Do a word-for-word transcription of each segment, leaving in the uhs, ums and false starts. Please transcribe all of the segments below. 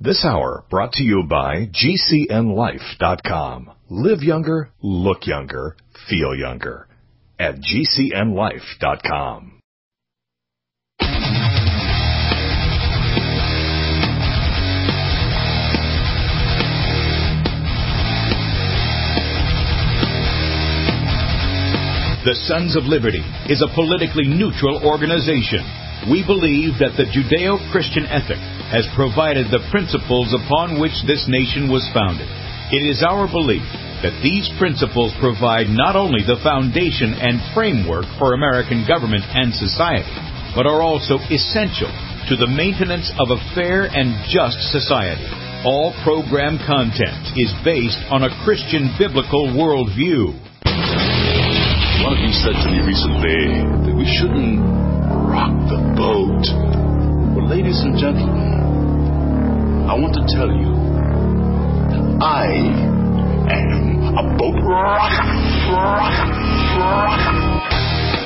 This hour brought to you by G C N life dot com. Live younger, look younger, feel younger at G C N life dot com. The Sons of Liberty is a politically neutral organization. We believe that the Judeo-Christian ethic has provided the principles upon which this nation was founded. It is our belief that these principles provide not only the foundation and framework for American government and society, but are also essential to the maintenance of a fair and just society. All program content is based on a Christian biblical worldview. One of you said to me recently that we shouldn't rock the boat. Well, ladies and gentlemen, I want to tell you that I am a boat rocker. rocker, rocker.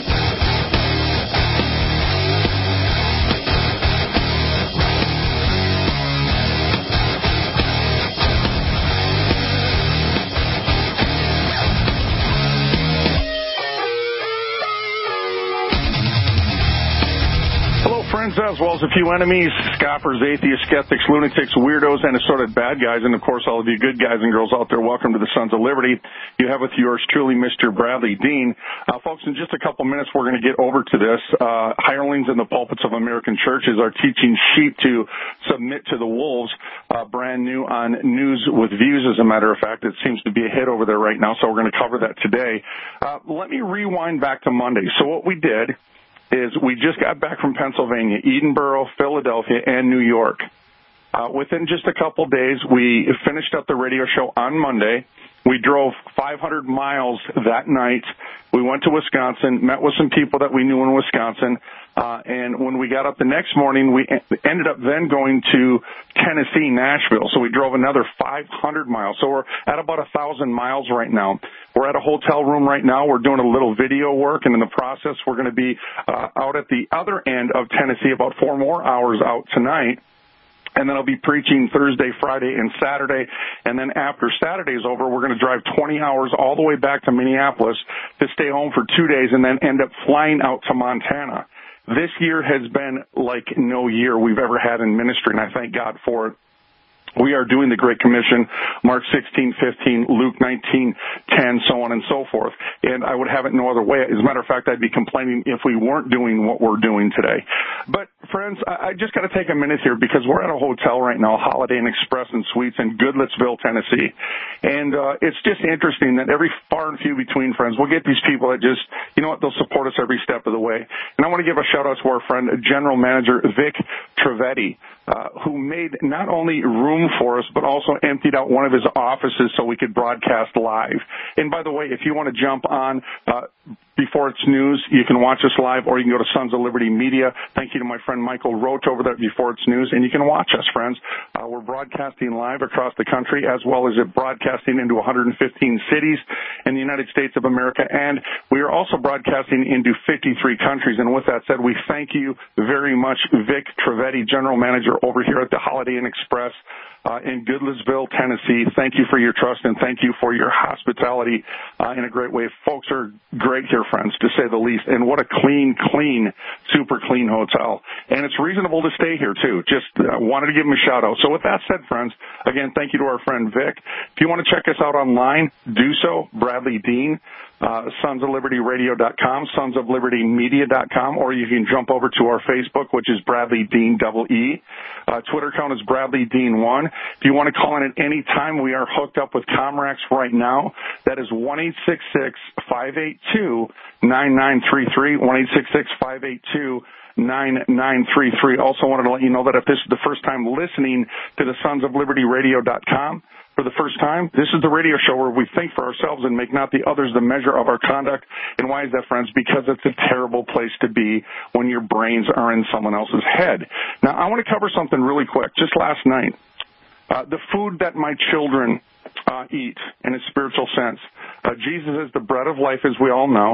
Friends, as well as a few enemies, scoffers, atheists, skeptics, lunatics, weirdos, and assorted bad guys, and of course all of you good guys and girls out there, welcome to the Sons of Liberty. You have with yours truly Mister Bradley Dean. Uh, folks, in just a couple minutes we're going to get over to this. Uh, hirelings in the pulpits of American churches are teaching sheep to submit to the wolves, uh, brand new on News with Views, as a matter of fact. It seems to be a hit over there right now, so we're going to cover that today. Uh, let me rewind back to Monday. So what we did is we just got back from Pennsylvania, Edinburgh, Philadelphia, and New York. Uh, within just a couple days, we finished up the radio show on Monday. We drove five hundred miles that night. We went to Wisconsin, met with some people that we knew in Wisconsin, uh, and when we got up the next morning, we ended up then going to Tennessee, Nashville. So we drove another five hundred miles. So we're at about one thousand miles right now. We're at a hotel room right now. We're doing a little video work, and in the process, we're going to be uh, out at the other end of Tennessee, about four more hours out tonight. And then I'll be preaching Thursday, Friday, and Saturday. And then after Saturday's over, we're going to drive twenty hours all the way back to Minneapolis to stay home for two days and then end up flying out to Montana. This year has been like no year we've ever had in ministry, and I thank God for it. We are doing the Great Commission, Mark sixteen fifteen, Luke nineteen ten, so on and so forth. And I would have it no other way. As a matter of fact, I'd be complaining if we weren't doing what we're doing today. But, friends, I just got to take a minute here because we're at a hotel right now, Holiday Inn Express and Suites in Goodlettsville, Tennessee. And uh, it's just interesting that every far and few between, friends, we'll get these people that just, you know what, they'll support us every step of the way. And I want to give a shout-out to our friend, General Manager Vic Trevetti, uh, who made not only room for us, but also emptied out one of his offices so we could broadcast live. And by the way, if you want to jump on uh, before it's news, you can watch us live, or you can go to Sons of Liberty Media. Thank you to my friend Michael Roach over there at Before It's News, and you can watch us, friends. Uh, we're broadcasting live across the country, as well as it broadcasting into one hundred fifteen cities in the United States of America, and we are also broadcasting into fifty-three countries. And with that said, we thank you very much, Vic Trevetti, General Manager over here at the Holiday Inn Express Uh, in Goodlettsville, Tennessee. Thank you for your trust and thank you for your hospitality uh, in a great way. Folks are great here, friends, to say the least. And what a clean, clean, super clean hotel. And it's reasonable to stay here, too. Just uh, wanted to give them a shout-out. So with that said, friends, again, thank you to our friend Vic. If you want to check us out online, do so. Bradley Dean. Uh, Sons of Liberty Radio dot com, Sons of Liberty Media dot com, or you can jump over to our Facebook, which is Bradley Dean double E. Uh, Twitter account is Bradley Dean one. If you want to call in at any time, we are hooked up with Comrex right now. That is one eight six six, five eight two, nine nine three three, one eight six six, five eight two, nine nine three three. Also wanted to let you know that if this is the first time listening to the Sons of Liberty Radio dot com, for the first time, this is the radio show where we think for ourselves and make not the others the measure of our conduct. And why is that, friends? Because it's a terrible place to be when your brains are in someone else's head. Now, I want to cover something really quick. Just last night, uh, the food that my children uh, eat in a spiritual sense. Uh, Jesus is the bread of life, as we all know.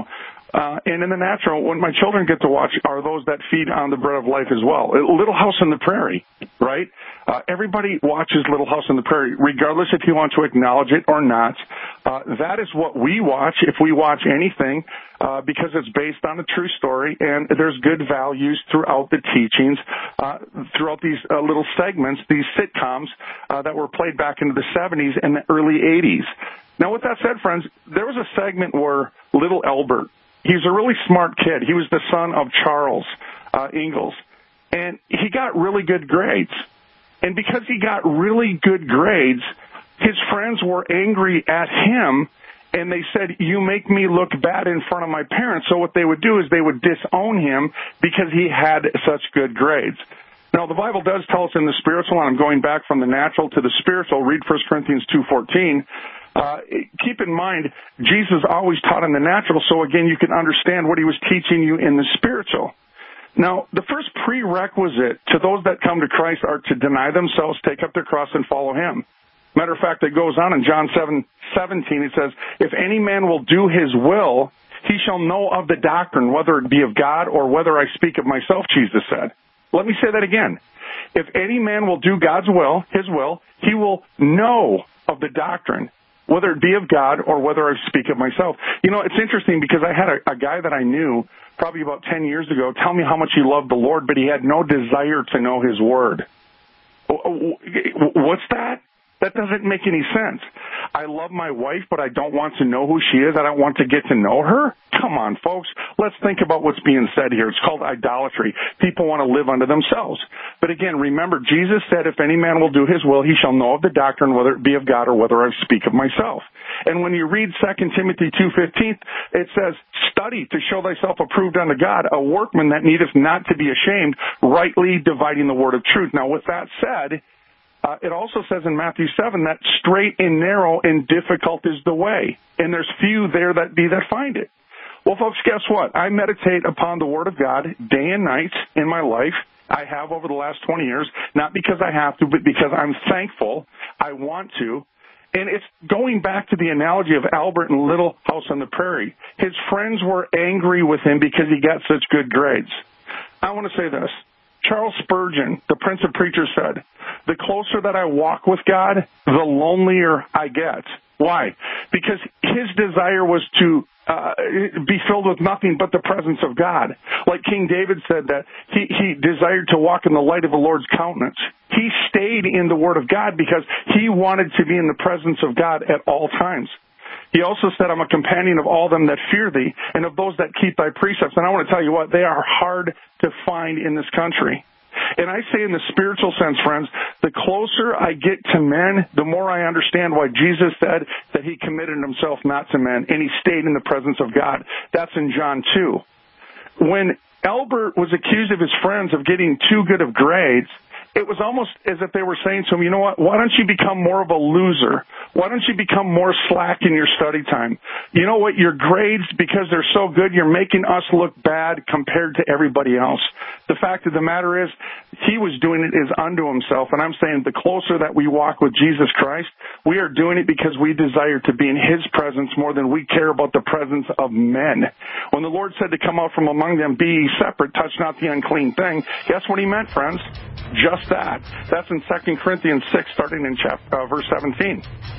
Uh, and in the natural, what my children get to watch are those that feed on the bread of life as well. Little House on the Prairie, right? Uh, everybody watches Little House on the Prairie, regardless if you want to acknowledge it or not. Uh, that is what we watch if we watch anything, uh, because it's based on a true story, and there's good values throughout the teachings, uh, throughout these uh, little segments, these sitcoms uh, that were played back into the seventies and the early eighties. Now, with that said, friends, there was a segment where little Albert, he's a really smart kid. He was the son of Charles uh, Ingalls, and he got really good grades. And because he got really good grades, his friends were angry at him, and they said, you make me look bad in front of my parents. So what they would do is they would disown him because he had such good grades. Now, the Bible does tell us in the spiritual, and I'm going back from the natural to the spiritual, read First Corinthians two fourteen. Uh, keep in mind, Jesus always taught in the natural, so again, you can understand what he was teaching you in the spiritual. Now, the first prerequisite to those that come to Christ are to deny themselves, take up their cross, and follow him. Matter of fact, it goes on in John seven seventeen. It says, if any man will do his will, he shall know of the doctrine, whether it be of God or whether I speak of myself, Jesus said. Let me say that again. If any man will do God's will, his will, he will know of the doctrine, whether it be of God or whether I speak of myself. You know, it's interesting because I had a, a guy that I knew probably about ten years ago tell me how much he loved the Lord, but he had no desire to know his word. What's that? That doesn't make any sense. I love my wife, but I don't want to know who she is. I don't want to get to know her. Come on, folks. Let's think about what's being said here. It's called idolatry. People want to live unto themselves. But again, remember, Jesus said, if any man will do his will, he shall know of the doctrine, whether it be of God or whether I speak of myself. And when you read Second Timothy two fifteen, it says, study to show thyself approved unto God, a workman that needeth not to be ashamed, rightly dividing the word of truth. Now, with that said, Uh, it also says in Matthew seven that straight and narrow and difficult is the way, and there's few there that be that find it. Well, folks, guess what? I meditate upon the Word of God day and night in my life. I have over the last twenty years, not because I have to, but because I'm thankful. I want to. And it's going back to the analogy of Albert and Little House on the Prairie. His friends were angry with him because he got such good grades. I want to say this. Charles Spurgeon, the Prince of Preachers, said, the closer that I walk with God, the lonelier I get. Why? Because his desire was to uh, be filled with nothing but the presence of God. Like King David said that he, he desired to walk in the light of the Lord's countenance. He stayed in the Word of God because he wanted to be in the presence of God at all times. He also said, I'm a companion of all them that fear thee, and of those that keep thy precepts. And I want to tell you what, they are hard to find in this country. And I say in the spiritual sense, friends, the closer I get to men, the more I understand why Jesus said that he committed himself not to men, and he stayed in the presence of God. That's in John two. When Albert was accused of his friends of getting too good of grades, it was almost as if they were saying to him, you know what, why don't you become more of a loser? Why don't you become more slack in your study time? You know what, your grades, because they're so good, you're making us look bad compared to everybody else. The fact of the matter is, he was doing it as unto himself, and I'm saying the closer that we walk with Jesus Christ, we are doing it because we desire to be in his presence more than we care about the presence of men. When the Lord said to come out from among them, be ye separate, touch not the unclean thing, guess what he meant, friends? Just that. That's in Second Corinthians six, starting in chapter, uh, verse seventeen.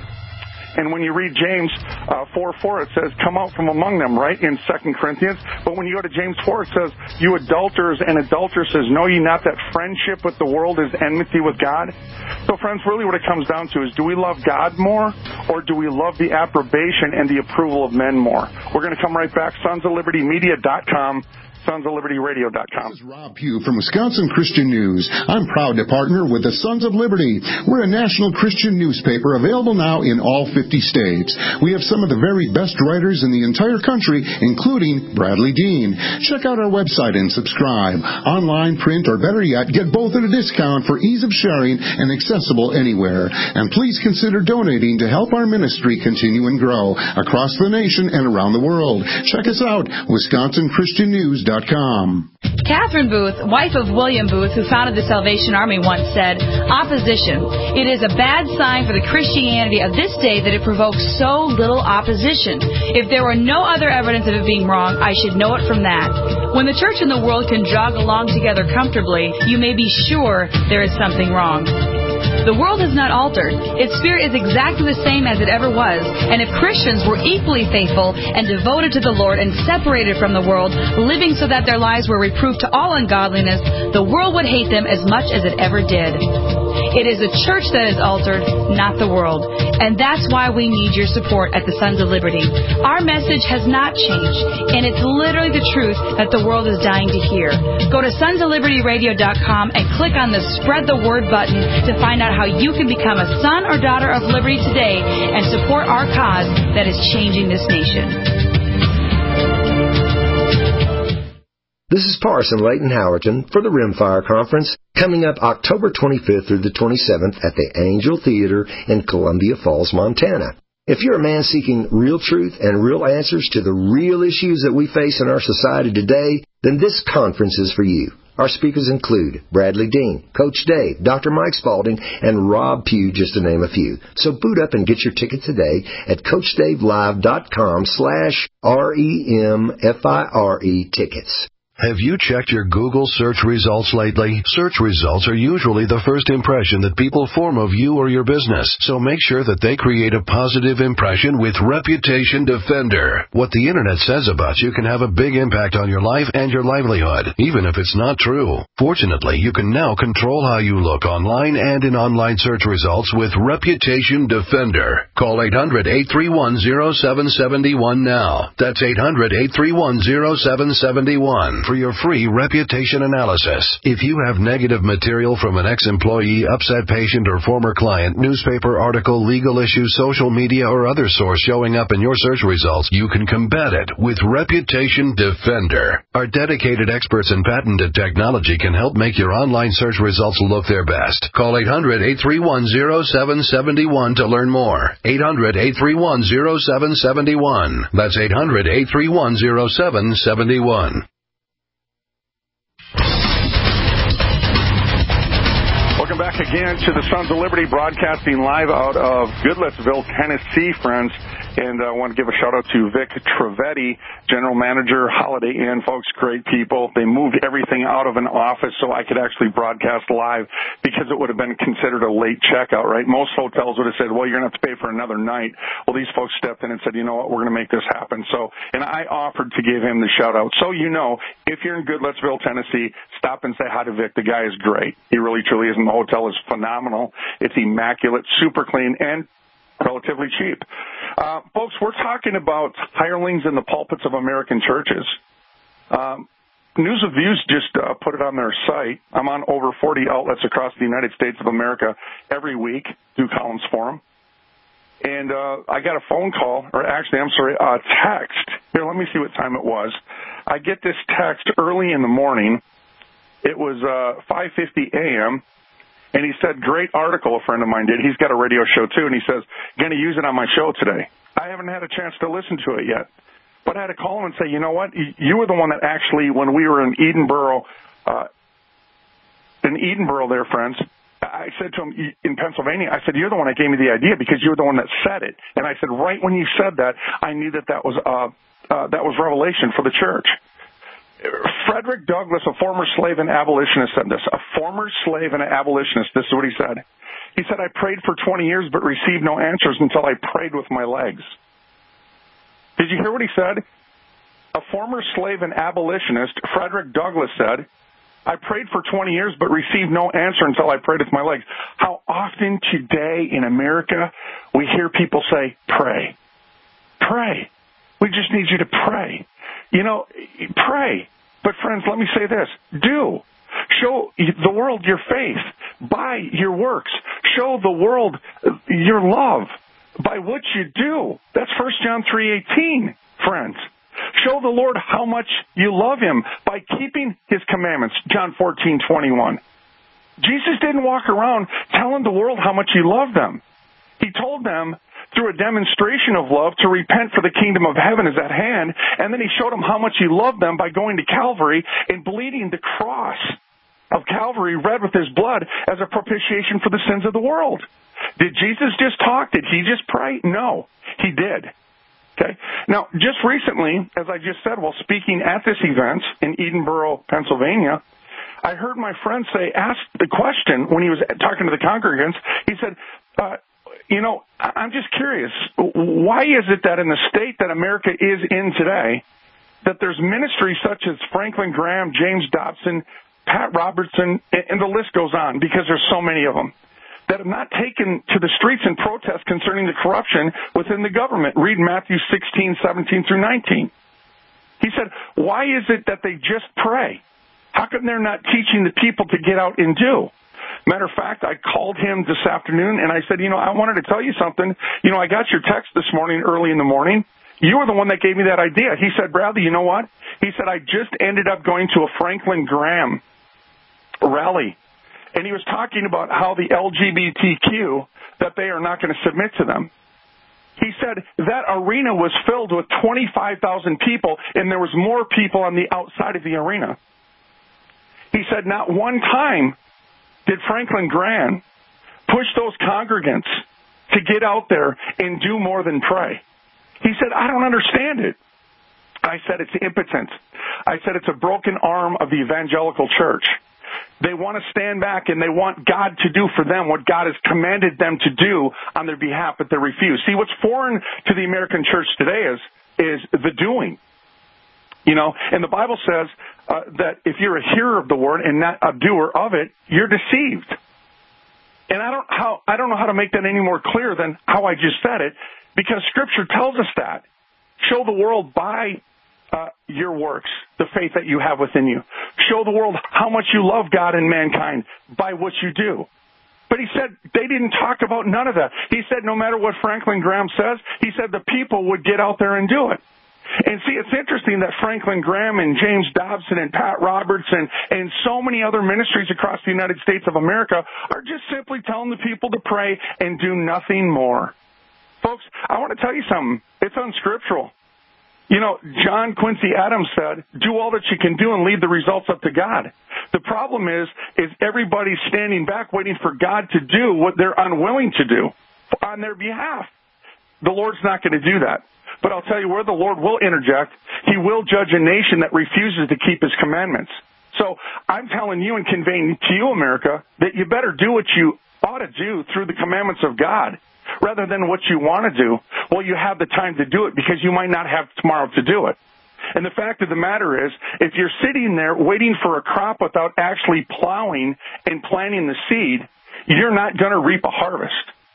And when you read James uh, four four, it says, come out from among them, right, in Second Corinthians. But when you go to James four, it says, you adulterers and adulteresses, know ye not that friendship with the world is enmity with God? So, friends, really what it comes down to is, do we love God more, or do we love the approbation and the approval of men more? We're going to come right back. sons of liberty media dot com. sons of liberty radio dot com. This is Rob Pugh from Wisconsin Christian News. I'm proud to partner with the Sons of Liberty. We're a national Christian newspaper available now in all fifty states. We have some of the very best writers in the entire country, including Bradley Dean. Check out our website and subscribe. Online, print, or better yet, get both at a discount for ease of sharing and accessible anywhere. And please consider donating to help our ministry continue and grow across the nation and around the world. Check us out, wisconsin christian news dot com. dot com. Catherine Booth, wife of William Booth, who founded the Salvation Army, once said, "Opposition. It is a bad sign for the Christianity of this day that it provokes so little opposition. If there were no other evidence of it being wrong, I should know it from that. When the church and the world can jog along together comfortably, you may be sure there is something wrong." The world has not altered. Its spirit is exactly the same as it ever was. And if Christians were equally faithful and devoted to the Lord and separated from the world, living so that their lives were reproof to all ungodliness, the world would hate them as much as it ever did. It is the church that is altered, not the world. And that's why we need your support at the Sons of Liberty. Our message has not changed, and it's literally the truth that the world is dying to hear. Go to sons of liberty radio dot com and click on the Spread the Word button to find out how you can become a son or daughter of liberty today and support our cause that is changing this nation. This is Parson Leighton Howerton for the Rimfire Conference, coming up October twenty-fifth through the twenty-seventh at the Angel Theater in Columbia Falls, Montana. If you're a man seeking real truth and real answers to the real issues that we face in our society today, then this conference is for you. Our speakers include Bradley Dean, Coach Dave, Doctor Mike Spalding, and Rob Pugh, just to name a few. So boot up and get your ticket today at coach dave live dot com slash R E M F I R E tickets. Have you checked your Google search results lately? Search results are usually the first impression that people form of you or your business, so make sure that they create a positive impression with Reputation Defender. What the Internet says about you can have a big impact on your life and your livelihood, even if it's not true. Fortunately, you can now control how you look online and in online search results with Reputation Defender. Call eight hundred, eight three one, zero seven seven one now. That's eight hundred, eight three one, zero seven seven one. For your free reputation analysis. If you have negative material from an ex-employee, upset patient, or former client, newspaper article, legal issue, social media, or other source showing up in your search results, you can combat it with Reputation Defender. Our dedicated experts in patented technology can help make your online search results look their best. Call eight hundred, eight three one, zero seven seven one to learn more. eight hundred, eight three one, zero seven seven one. That's eight hundred, eight three one, zero seven seven one. Welcome back again to the Sons of Liberty, broadcasting live out of Goodlettsville, Tennessee, friends. And I want to give a shout-out to Vic Trevetti, General Manager, Holiday Inn. Folks, great people. They moved everything out of an office so I could actually broadcast live because it would have been considered a late checkout, right? Most hotels would have said, well, you're going to have to pay for another night. Well, these folks stepped in and said, you know what, we're going to make this happen. So, and I offered to give him the shout-out. So, you know, if you're in Goodlettsville, Tennessee, stop and say hi to Vic. The guy is great. He really, truly is. And the hotel is phenomenal. It's immaculate, super clean, and relatively cheap. Uh, folks, we're talking about hirelings in the pulpits of American churches. Um, News of Views just uh, put it on their site. I'm on over forty outlets across the United States of America every week, do columns for them. And uh, I got a phone call, or actually, I'm sorry, a text. Here, let me see what time it was. I get this text early in the morning. It was uh, five fifty a.m., and he said, great article a friend of mine did. He's got a radio show, too, and he says, going to use it on my show today. I haven't had a chance to listen to it yet. But I had to call him and say, you know what? You were the one that actually, when we were in Edinboro, uh, in Edinboro there, friends, I said to him in Pennsylvania, I said, you're the one that gave me the idea because you were the one that said it. And I said, right when you said that, I knew that that was, uh, uh, that was revelation for the church. Frederick Douglass, a former slave and abolitionist, said this. A former slave and abolitionist, this is what he said. He said, I prayed for twenty years but received no answers until I prayed with my legs. Did you hear what he said? A former slave and abolitionist, Frederick Douglass, said, I prayed for twenty years but received no answer until I prayed with my legs. How often today in America we hear people say, pray. Pray. We just need you to pray. You know, pray. But friends, let me say this. Do. Show the world your faith by your works. Show the world your love by what you do. That's First John three eighteen, friends. Show the Lord how much you love him by keeping his commandments, John fourteen twenty-one. Jesus didn't walk around telling the world how much he loved them. He told them through a demonstration of love to repent, for the kingdom of heaven is at hand. And then he showed them how much he loved them by going to Calvary and bleeding the cross of Calvary red with his blood as a propitiation for the sins of the world. Did Jesus just talk? Did he just pray? No, he did. Okay. Now, just recently, as I just said, while speaking at this event in Edinburgh, Pennsylvania, I heard my friend say, ask the question when he was talking to the congregants. He said, uh, you know, I'm just curious, why is it that in the state that America is in today, that there's ministries such as Franklin Graham, James Dobson, Pat Robertson, and the list goes on, because there's so many of them, that have not taken to the streets in protest concerning the corruption within the government. Read Matthew sixteen, seventeen through nineteen. He said, why is it that they just pray? How come they're not teaching the people to get out and do? Matter of fact, I called him this afternoon and I said, you know, I wanted to tell you something. You know, I got your text this morning early in the morning. You were the one that gave me that idea. He said, Bradley, you know what? He said, I just ended up going to a Franklin Graham rally. And he was talking about how the L G B T Q, that they are not going to submit to them. He said that arena was filled with twenty-five thousand people, and there was more people on the outside of the arena. He said not one time did Franklin Graham push those congregants to get out there and do more than pray. He said, I don't understand it. I said, it's impotent. I said, it's a broken arm of the evangelical church. They want to stand back and they want God to do for them what God has commanded them to do on their behalf, but they refuse. See, what's foreign to the American church today is, is the doing. You know, and the Bible says uh, that if you're a hearer of the word and not a doer of it, you're deceived. And I don't how I don't know how to make that any more clear than how I just said it, because Scripture tells us that. Show the world by uh, your works the faith that you have within you. Show the world how much you love God and mankind by what you do. But he said they didn't talk about none of that. He said no matter what Franklin Graham says, he said the people would get out there and do it. And see, it's interesting that Franklin Graham and James Dobson and Pat Roberts and, and so many other ministries across the United States of America are just simply telling the people to pray and do nothing more. Folks, I want to tell you something. It's unscriptural. You know, John Quincy Adams said, do all that you can do and leave the results up to God. The problem is, is everybody's standing back waiting for God to do what they're unwilling to do on their behalf. The Lord's not going to do that. But I'll tell you where the Lord will interject. He will judge a nation that refuses to keep his commandments. So I'm telling you and conveying to you, America, that you better do what you ought to do through the commandments of God rather than what you want to do. Well, you have the time to do it because you might not have tomorrow to do it. And the fact of the matter is, if you're sitting there waiting for a crop without actually plowing and planting the seed, you're not going to reap a harvest.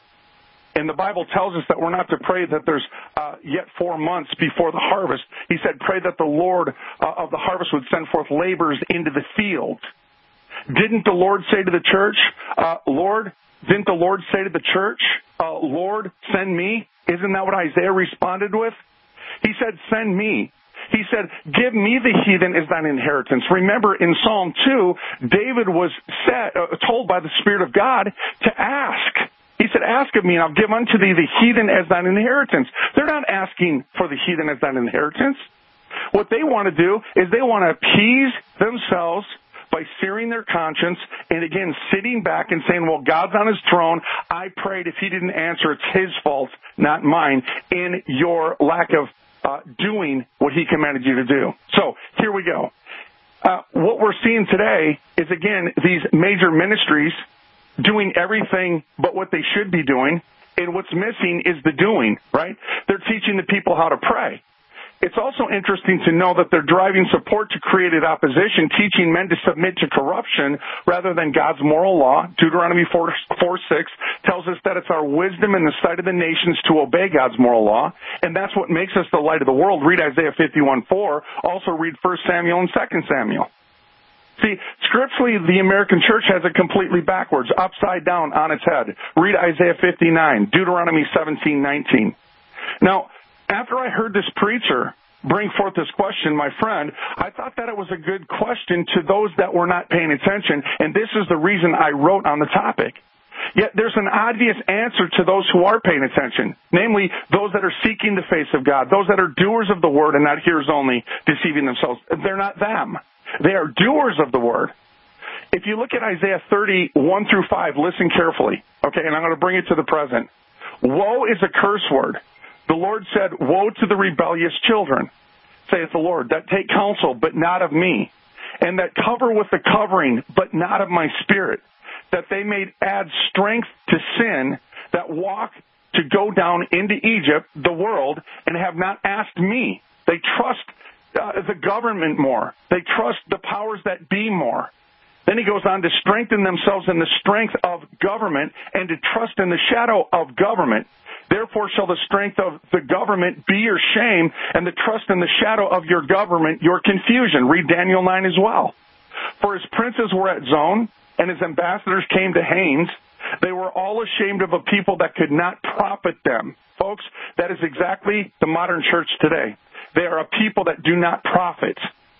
And the Bible tells us that we're not to pray that there's uh, yet four months before the harvest. He said, pray that the Lord uh, of the harvest would send forth laborers into the field. Didn't the Lord say to the church, uh, Lord, didn't the Lord say to the church, uh, Lord, send me? Isn't that what Isaiah responded with? He said, send me. He said, give me the heathen as thine inheritance. Remember, in Psalm two, David was set, uh, told by the Spirit of God to ask. He said, ask of me, and I'll give unto thee the heathen as thine inheritance. They're not asking for the heathen as thine inheritance. What they want to do is they want to appease themselves by searing their conscience and, again, sitting back and saying, well, God's on his throne. I prayed. If he didn't answer, it's his fault, not mine, in your lack of uh, doing what he commanded you to do. So here we go. Uh, what we're seeing today is, again, these major ministries doing everything but what they should be doing, and what's missing is the doing, right? They're teaching the people how to pray. It's also interesting to know that they're driving support to created opposition, teaching men to submit to corruption rather than God's moral law. Deuteronomy four six tells us that it's our wisdom in the sight of the nations to obey God's moral law, and that's what makes us the light of the world. Read Isaiah fifty-one four. Also read First Samuel and Second Samuel. See, scripturally, the American church has it completely backwards, upside down on its head. Read Isaiah fifty-nine, Deuteronomy seventeen nineteen. Now, after I heard this preacher bring forth this question, my friend, I thought that it was a good question to those that were not paying attention, and this is the reason I wrote on the topic. Yet there's an obvious answer to those who are paying attention, namely those that are seeking the face of God, those that are doers of the word and not hearers only, deceiving themselves. They're not them. They are doers of the word. If you look at Isaiah thirty, one through five, listen carefully, okay, and I'm going to bring it to the present. Woe is a curse word. The Lord said, woe to the rebellious children, saith the Lord, that take counsel, but not of me, and that cover with the covering, but not of my spirit, that they may add strength to sin, that walk to go down into Egypt, the world, and have not asked me. They trust uh, the government more. They trust the powers that be more. Then he goes on to strengthen themselves in the strength of government and to trust in the shadow of government. Therefore shall the strength of the government be your shame, and the trust in the shadow of your government your confusion. Read Daniel nine as well. For his princes were at Zone, and his ambassadors came to Hanes. They were all ashamed of a people that could not profit them. Folks, that is exactly the modern church today. They are a people that do not profit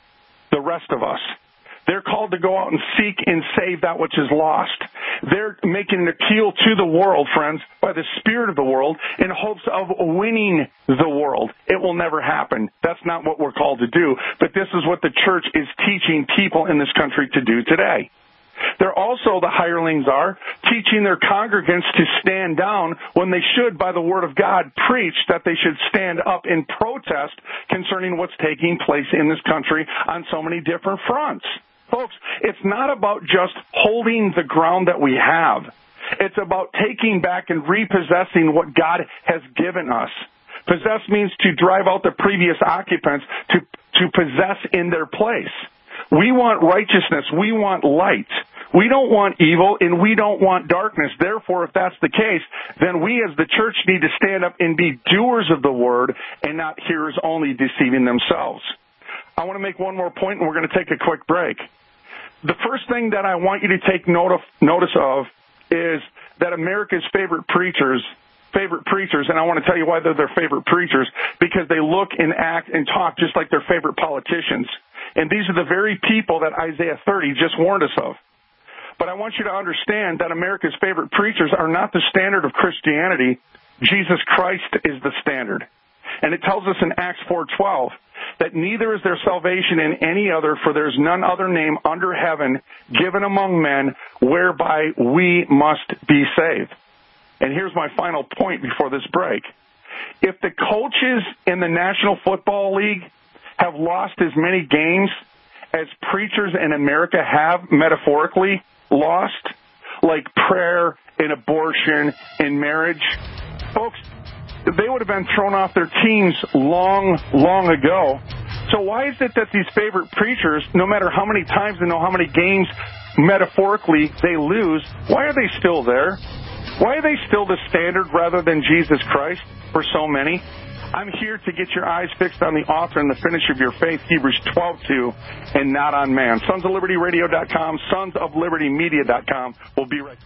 the rest of us. They're called to go out and seek and save that which is lost. They're making an appeal to the world, friends, by the spirit of the world in hopes of winning the world. It will never happen. That's not what we're called to do. But this is what the church is teaching people in this country to do today. They're also, the hirelings are, teaching their congregants to stand down when they should, by the word of God, preach that they should stand up in protest concerning what's taking place in this country on so many different fronts. Folks, it's not about just holding the ground that we have. It's about taking back and repossessing what God has given us. Possess means to drive out the previous occupants, to, to possess in their place. We want righteousness. We want light. We don't want evil, and we don't want darkness. Therefore, if that's the case, then we as the church need to stand up and be doers of the word and not hearers only, deceiving themselves. I want to make one more point, and we're going to take a quick break. The first thing that I want you to take note of, notice of is that America's favorite preachers, favorite preachers, and I want to tell you why they're their favorite preachers, because they look and act and talk just like their favorite politicians. And these are the very people that Isaiah thirty just warned us of. But I want you to understand that America's favorite preachers are not the standard of Christianity. Jesus Christ is the standard. And it tells us in Acts four twelve that neither is there salvation in any other, for there is none other name under heaven given among men whereby we must be saved. And here's my final point before this break. If the coaches in the National Football League have lost as many games as preachers in America have metaphorically lost, like prayer and abortion and marriage, folks, they would have been thrown off their teams long, long ago. So why is it that these favorite preachers, no matter how many times and know how many games metaphorically they lose, why are they still there? Why are they still the standard rather than Jesus Christ for so many? I'm here to get your eyes fixed on the author and the finisher of your faith, Hebrews twelve two, and not on man. Sons of Liberty Radio dot com, Sons of Liberty Media dot com. We'll be right back.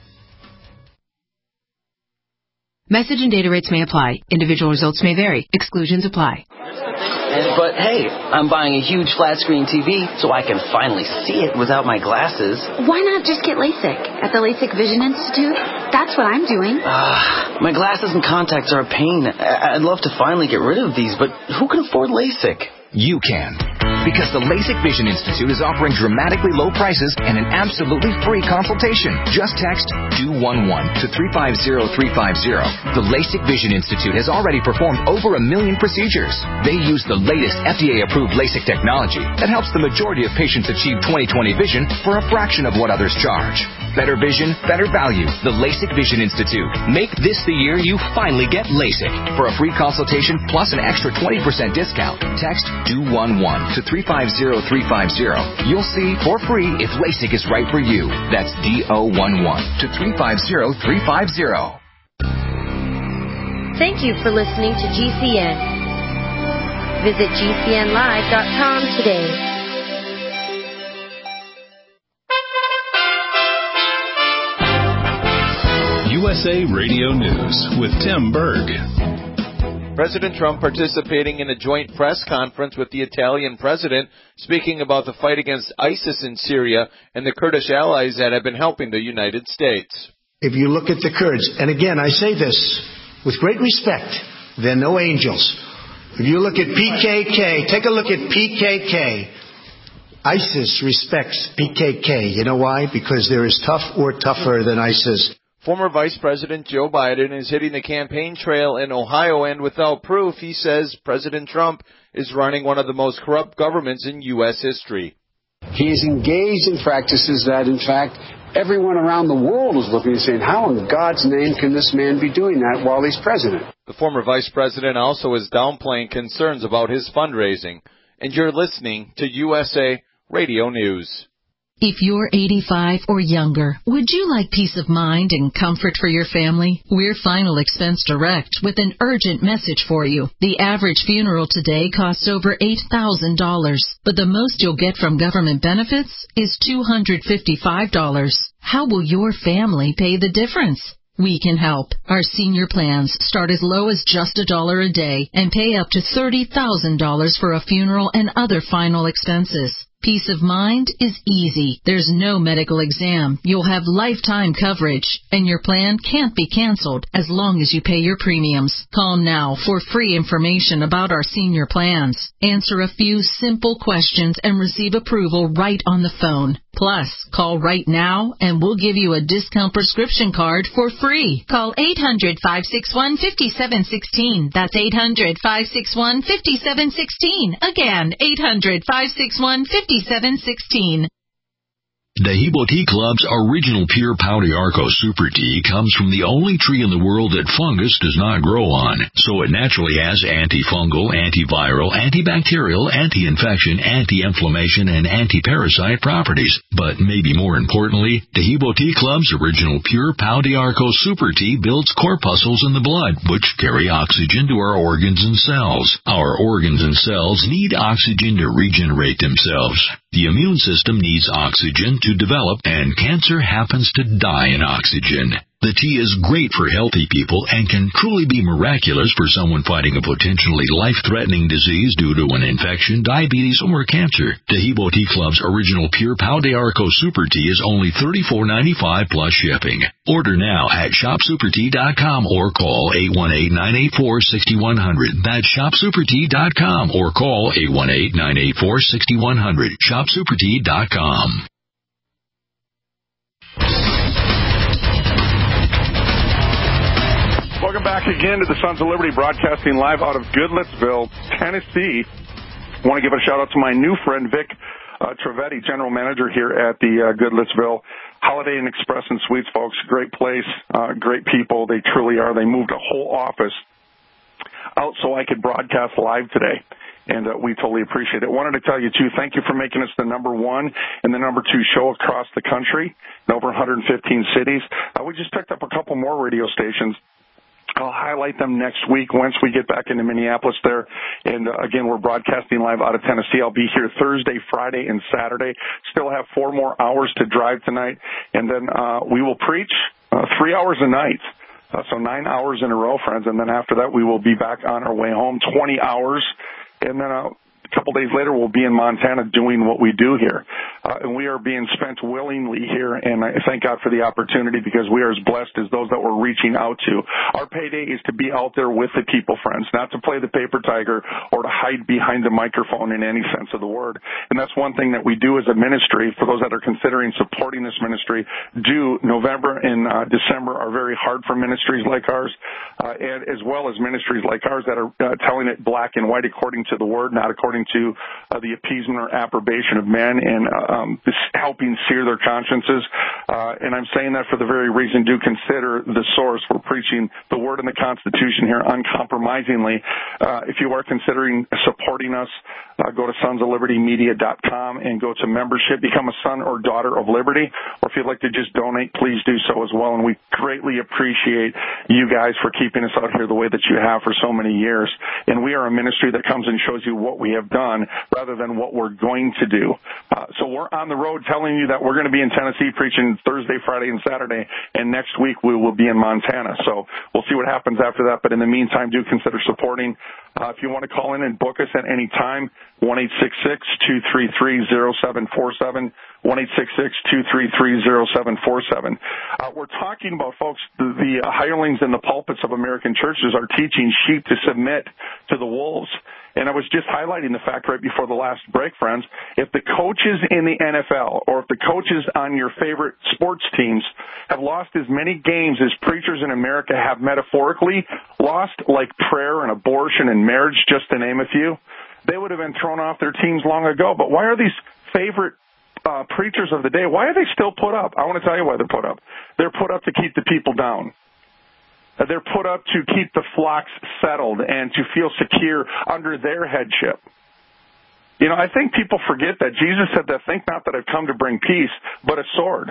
Message and data rates may apply. Individual results may vary. Exclusions apply. But hey, I'm buying a huge flat screen T V so I can finally see it without my glasses. Why not just get LASIK at the LASIK Vision Institute? That's what I'm doing. Uh, my glasses and contacts are a pain. I'd love to finally get rid of these, but who can afford LASIK? You can. Because the LASIK Vision Institute is offering dramatically low prices and an absolutely free consultation. Just text D O one one to three five zero three five zero. The LASIK Vision Institute has already performed over a million procedures. They use the latest F D A-approved LASIK technology that helps the majority of patients achieve twenty twenty vision for a fraction of what others charge. Better vision, better value. The LASIK Vision Institute. Make this the year you finally get LASIK. For a free consultation plus an extra twenty percent discount, text D O one one to three five zero three five zero. You'll see for free if LASIK is right for you. That's D O one one to three five zero three five zero. Thank you for listening to G C N. Visit G C N live dot com today. U S A Radio News with Tim Berg. President Trump participating in a joint press conference with the Italian president, speaking about the fight against ISIS in Syria and the Kurdish allies that have been helping the United States. if you look at the Kurds, and again, I say this with great respect, they're no angels. If you look at P K K, take a look at P K K. ISIS respects P K K. You know why? Because they're as tough or tougher than ISIS. Former Vice President Joe Biden is hitting the campaign trail in Ohio, and without proof, he says President Trump is running one of the most corrupt governments in U S history. He is engaged in practices that, in fact, everyone around the world is looking and saying, how in God's name can this man be doing that while he's president? The former vice president also is downplaying concerns about his fundraising. And you're listening to U S A Radio News. If you're eighty-five or younger, would you like peace of mind and comfort for your family? We're Final Expense Direct with an urgent message for you. The average funeral today costs over eight thousand dollars, but the most you'll get from government benefits is two hundred fifty-five dollars. How will your family pay the difference? We can help. Our senior plans start as low as just a dollar a day and pay up to thirty thousand dollars for a funeral and other final expenses. Peace of mind is easy. There's no medical exam. You'll have lifetime coverage, and your plan can't be canceled as long as you pay your premiums. Call now for free information about our senior plans. Answer a few simple questions and receive approval right on the phone. Plus, call right now and we'll give you a discount prescription card for free. Call eight hundred, five six one, five seven one six. That's eight hundred, five six one, five seven one six. Again, eight hundred, five six one, five seven one six. Dehibo Tea Club's original pure Pau d'Arco Super Tea comes from the only tree in the world that fungus does not grow on, so it naturally has antifungal, antiviral, antibacterial, anti-infection, anti-inflammation, and anti-parasite properties. But maybe more importantly, Dehibo Tea Club's original pure Pau d'Arco Super Tea builds corpuscles in the blood, which carry oxygen to our organs and cells. Our organs and cells need oxygen to regenerate themselves. The immune system needs oxygen to develop, and cancer happens to die in oxygen. The tea is great for healthy people and can truly be miraculous for someone fighting a potentially life-threatening disease due to an infection, diabetes, or cancer. Dehibo Tea Club's original pure Pau d'Arco Super Tea is only thirty-four ninety-five plus shipping. Order now at shop super tea dot com or call eight one eight, nine eight four, six one zero zero. That's shop super tea dot com or call eight one eight, nine eight four, six one zero zero. shop super tea dot com. Welcome back again to the Sons of Liberty, broadcasting live out of Goodlettsville, Tennessee. I want to give a shout out to my new friend, Vic uh, Trevetti, general manager here at the uh, Goodlettsville Holiday Inn Express and Suites, folks. Great place, uh, great people. They truly are. They moved a whole office out so I could broadcast live today. And uh, we totally appreciate it. Wanted to tell you, too, thank you for making us the number one and the number two show across the country in over one hundred fifteen cities. Uh, we just picked up a couple more radio stations. I'll highlight them next week once we get back into Minneapolis there. And, uh, again, we're broadcasting live out of Tennessee. I'll be here Thursday, Friday, and Saturday. Still have four more hours to drive tonight. And then uh, we will preach uh, three hours a night. Uh, so nine hours in a row, friends. And then after that, we will be back on our way home, twenty hours. And then uh, a couple days later, we'll be in Montana doing what we do here. Uh, and we are being spent willingly here, and I thank God for the opportunity because we are as blessed as those that we're reaching out to. Our payday is to be out there with the people, friends, not to play the paper tiger or to hide behind the microphone in any sense of the word. And that's one thing that we do as a ministry. For those that are considering supporting this ministry, do November and uh, December are very hard for ministries like ours, uh, and as well as ministries like ours that are uh, telling it black and white according to the word, not according to uh, the appeasement or approbation of men, and uh, um, helping sear their consciences. Uh, and I'm saying that for the very reason, do consider the source. We're preaching the word and the Constitution here uncompromisingly. Uh, if you are considering supporting us, uh, go to sons of liberty media dot com and go to membership. Become a son or daughter of Liberty. Or if you'd like to just donate, please do so as well. And we greatly appreciate you guys for keeping us out here the way that you have for so many years. And we are a ministry that comes and shows you what we have done rather than what we're going to do. Uh, so we're on the road telling you that we're going to be in Tennessee preaching Thursday, Friday, and Saturday, and next week we will be in Montana. So we'll see what happens after that. But in the meantime, do consider supporting. Uh, if you want to call in and book us at any time, one eight six six, two three three, zero seven four seven one eight six six, two three three, zero seven four seven. Uh, we're talking about, folks, the, the hirelings in the pulpits of American churches are teaching sheep to submit to the wolves. And I was just highlighting the fact right before the last break, friends, if the coaches in the N F L or if the coaches on your favorite sports teams have lost as many games as preachers in America have metaphorically lost, like prayer and abortion and marriage, just to name a few, they would have been thrown off their teams long ago. But why are these favorite uh, preachers of the day, why are they still put up? I want to tell you why they're put up. They're put up to keep the people down. They're put up to keep the flocks settled and to feel secure under their headship. You know, I think people forget that Jesus said that, think not that I've come to bring peace, but a sword.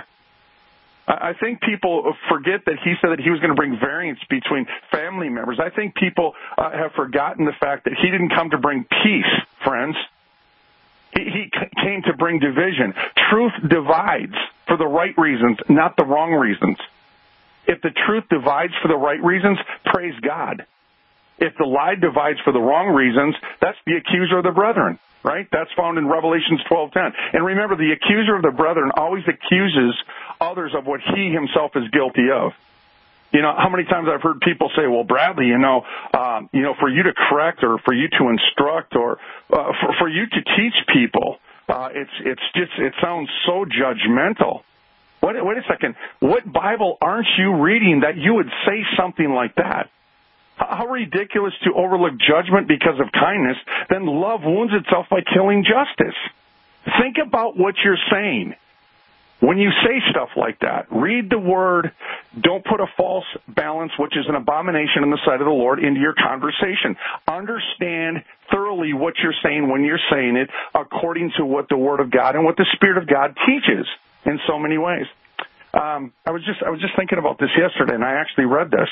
I think people forget that he said that he was going to bring variance between family members. I think people uh, have forgotten the fact that he didn't come to bring peace, friends. He, he came to bring division. Truth divides for the right reasons, not the wrong reasons. If the truth divides for the right reasons, praise God. If the lie divides for the wrong reasons, that's the accuser of the brethren, right? That's found in Revelations twelve ten. And remember, the accuser of the brethren always accuses others of what he himself is guilty of. You know, how many times I've heard people say, well, Bradley, you know, um, you know, for you to correct or for you to instruct or uh, for, for you to teach people, uh, it's, it's just, it sounds so judgmental. Wait, wait a second. What Bible aren't you reading that you would say something like that? How ridiculous to overlook judgment because of kindness, then love wounds itself by killing justice. Think about what you're saying. When you say stuff like that, read the word. Don't put a false balance, which is an abomination in the sight of the Lord, into your conversation. Understand thoroughly what you're saying when you're saying it according to what the Word of God and what the Spirit of God teaches in so many ways. Um, I was just I was just thinking about this yesterday, and I actually read this.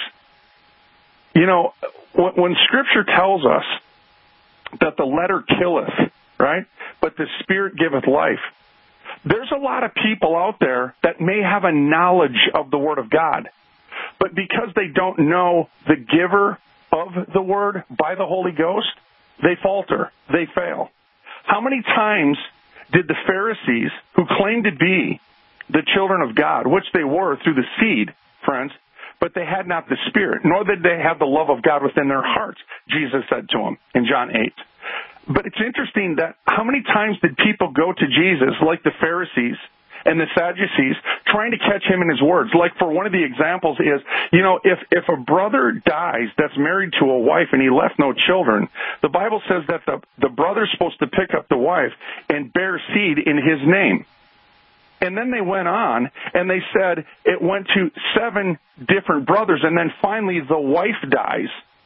You know, when, when Scripture tells us that the letter killeth, right, but the Spirit giveth life, there's a lot of people out there that may have a knowledge of the Word of God, but because they don't know the giver of the Word by the Holy Ghost, they falter, they fail. How many times did the Pharisees, who claimed to be the children of God, which they were through the seed, friends, but they had not the Spirit, nor did they have the love of God within their hearts, Jesus said to them in John eight. But it's interesting that how many times did people go to Jesus, like the Pharisees and the Sadducees, trying to catch him in his words? Like, for one of the examples is, you know, if, if a brother dies that's married to a wife and he left no children, the Bible says that the, the brother's supposed to pick up the wife and bear seed in his name. And then they went on, and they said it went to seven different brothers, and then finally the wife dies.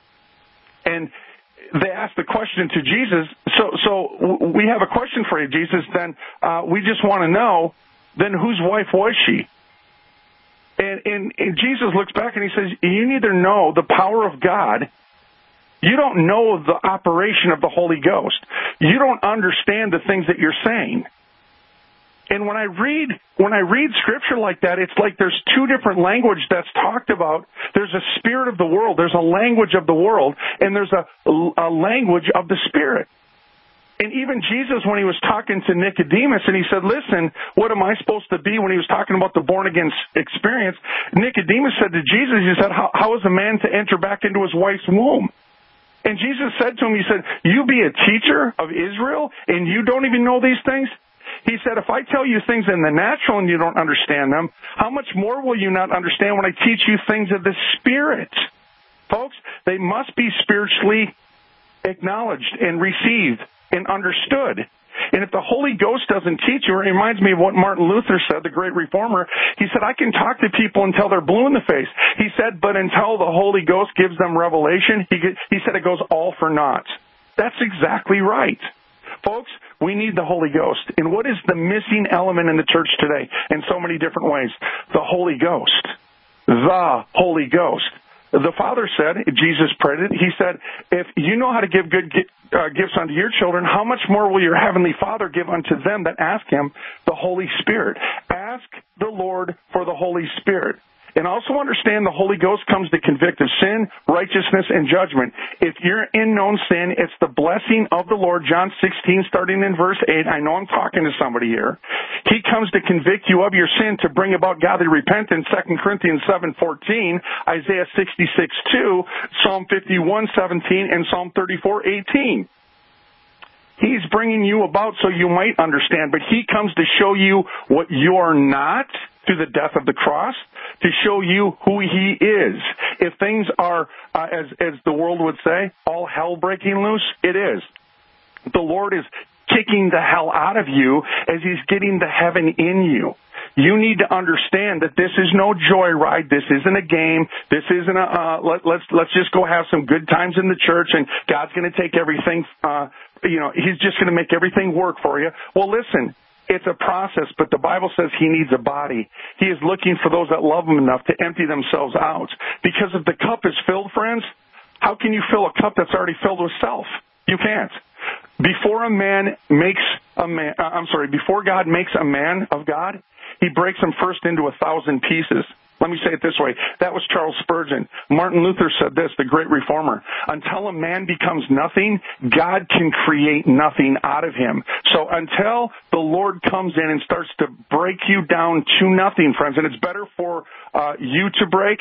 And they asked the question to Jesus, so so we have a question for you, Jesus, then uh, we just want to know, then whose wife was she? And, and, and Jesus looks back and he says, you neither know the power of God, you don't know the operation of the Holy Ghost, you don't understand the things that you're saying. And when I read when I read Scripture like that, it's like there's two different language that's talked about. There's a spirit of the world, there's a language of the world, and there's a, a language of the Spirit. And even Jesus, when he was talking to Nicodemus, and he said, listen, what am I supposed to be, when he was talking about the born-again experience, Nicodemus said to Jesus, he said, how, how is a man to enter back into his wife's womb? And Jesus said to him, he said, you be a teacher of Israel, and you don't even know these things? He said, if I tell you things in the natural and you don't understand them, how much more will you not understand when I teach you things of the Spirit? Folks, they must be spiritually acknowledged and received and understood. And if the Holy Ghost doesn't teach you, it reminds me of what Martin Luther said, the great reformer. He said, I can talk to people until they're blue in the face. He said, but until the Holy Ghost gives them revelation, he, he said it goes all for naught. That's exactly right. Folks, we need the Holy Ghost. And what is the missing element in the church today in so many different ways? The Holy Ghost. The Holy Ghost. The Father said, Jesus prayed it, he said, if you know how to give good uh, gifts unto your children, how much more will your Heavenly Father give unto them that ask Him the Holy Spirit? Ask the Lord for the Holy Spirit. And also understand the Holy Ghost comes to convict of sin, righteousness, and judgment. If you're in known sin, it's the blessing of the Lord. John sixteen, starting in verse eight. I know I'm talking to somebody here. He comes to convict you of your sin, to bring about godly repentance. Second Corinthians seven fourteen, Isaiah sixty-six two, Psalm fifty-one seventeen, and Psalm thirty-four eighteen. He's bringing you about so you might understand, but he comes to show you what you're not through the death of the cross, to show you who he is. If things are, uh, as, as the world would say, all hell breaking loose, it is. The Lord is kicking the hell out of you as he's getting the heaven in you. You need to understand that this is no joyride. This isn't a game. This isn't a, uh, let, let's, let's just go have some good times in the church and God's going to take everything, uh, you know, he's just going to make everything work for you. Well, listen, it's a process, but the Bible says he needs a body. He is looking for those that love him enough to empty themselves out. Because if the cup is filled, friends, how can you fill a cup that's already filled with self? You can't. Before a man makes a man, uh, I'm sorry, before God makes a man of God, he breaks him first into a thousand pieces. Let me say it this way. That was Charles Spurgeon. Martin Luther said this, the great reformer. Until a man becomes nothing, God can create nothing out of him. So until the Lord comes in and starts to break you down to nothing, friends, and it's better for uh, you to break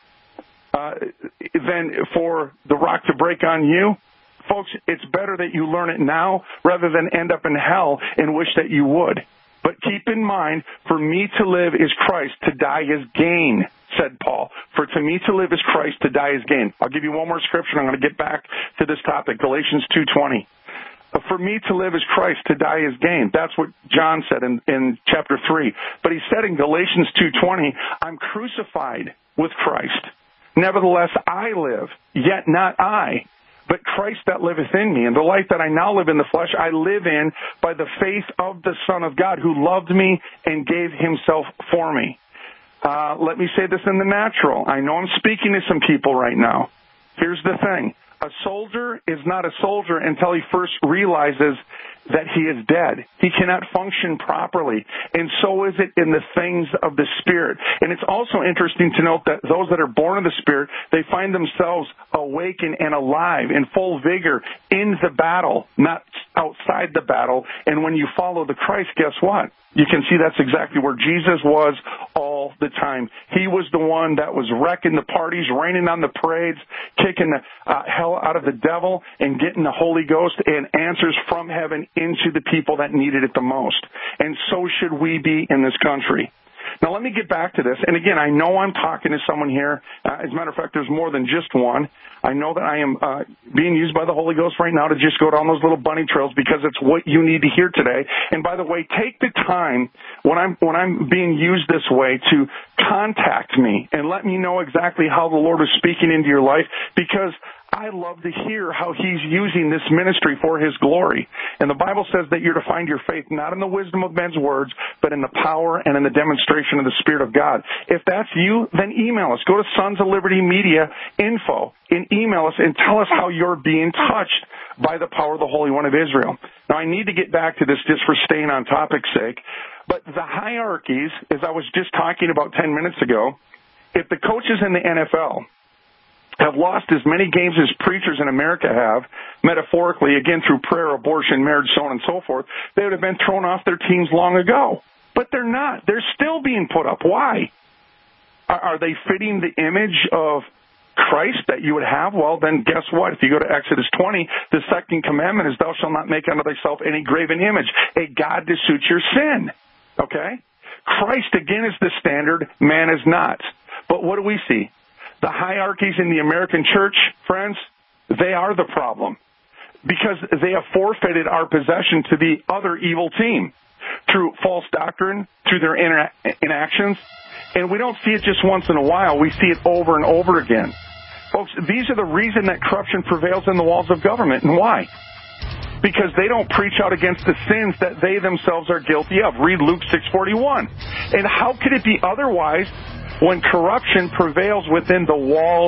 uh, than for the rock to break on you. Folks, it's better that you learn it now rather than end up in hell and wish that you would. But keep in mind, for me to live is Christ, to die is gain, said Paul. For to me to live is Christ, to die is gain. I'll give you one more scripture, and I'm going to get back to this topic, Galatians two twenty. For me to live is Christ, to die is gain. That's what John said in, in chapter three. But he said in Galatians two twenty, I'm crucified with Christ. Nevertheless, I live, yet not I, but Christ that liveth in me. And the life that I now live in the flesh, I live in by the faith of the Son of God, who loved me and gave himself for me. Uh, let me say this in the natural. I know I'm speaking to some people right now. Here's the thing. A soldier is not a soldier until he first realizes that he is dead. He cannot function properly. And so is it in the things of the Spirit. And it's also interesting to note that those that are born of the Spirit, they find themselves awakened and alive in full vigor in the battle, not outside the battle. And when you follow the Christ, guess what? You can see that's exactly where Jesus was all the time. He was the one that was wrecking the parties, raining on the parades, kicking the uh, hell out of the devil, and getting the Holy Ghost and answers from heaven into the people that needed it the most. And so should we be in this country. Now, let me get back to this. And again, I know I'm talking to someone here. Uh, as a matter of fact, there's more than just one. I know that I am uh, being used by the Holy Ghost right now to just go down those little bunny trails because it's what you need to hear today. And by the way, take the time when I'm when I'm being used this way to contact me and let me know exactly how the Lord is speaking into your life, because I love to hear how he's using this ministry for his glory. And the Bible says that you're to find your faith not in the wisdom of men's words, but in the power and in the demonstration of the Spirit of God. If that's you, then email us. Go to Sons of Liberty Media info and email us and tell us how you're being touched by the power of the Holy One of Israel. Now, I need to get back to this just for staying on topic's sake. But the hierarchies, as I was just talking about ten minutes ago, if the coaches in the N F L have lost as many games as preachers in America have, metaphorically, again, through prayer, abortion, marriage, so on and so forth, they would have been thrown off their teams long ago. But they're not. They're still being put up. Why? Are, are they fitting the image of Christ that you would have? Well, then guess what? If you go to Exodus twenty, the second commandment is, thou shalt not make unto thyself any graven image, a God to suit your sin. Okay? Christ, again, is the standard. Man is not. But what do we see? The hierarchies in the American church, friends, they are the problem, because they have forfeited our possession to the other evil team through false doctrine, through their ina- inactions. And we don't see it just once in a while. We see it over and over again. Folks, these are the reason that corruption prevails in the walls of government. And why? Because they don't preach out against the sins that they themselves are guilty of. Read Luke six forty-one. And how could it be otherwise when corruption prevails within the walls